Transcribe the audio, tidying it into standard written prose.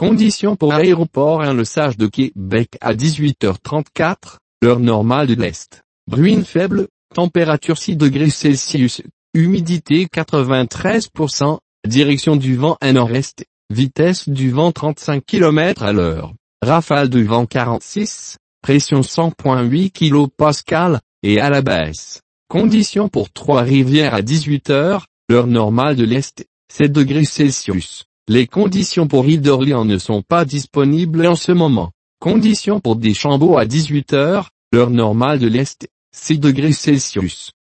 Conditions pour aéroport et le sage de Québec à 18h34, heure normale de l'Est. Bruine faible, température 6 degrés Celsius, humidité 93%, direction du vent nord-est, vitesse du vent 35 km à l'heure, rafale de vent 46, pression 100.8 kPa, et à la baisse. Conditions pour Trois-Rivières à 18h, heure normale de l'Est, 7 degrés Celsius. Les conditions pour Île d'Orléans ne sont pas disponibles en ce moment. Conditions pour Deschambault à 18h, heure normale de l'Est, 6 degrés Celsius.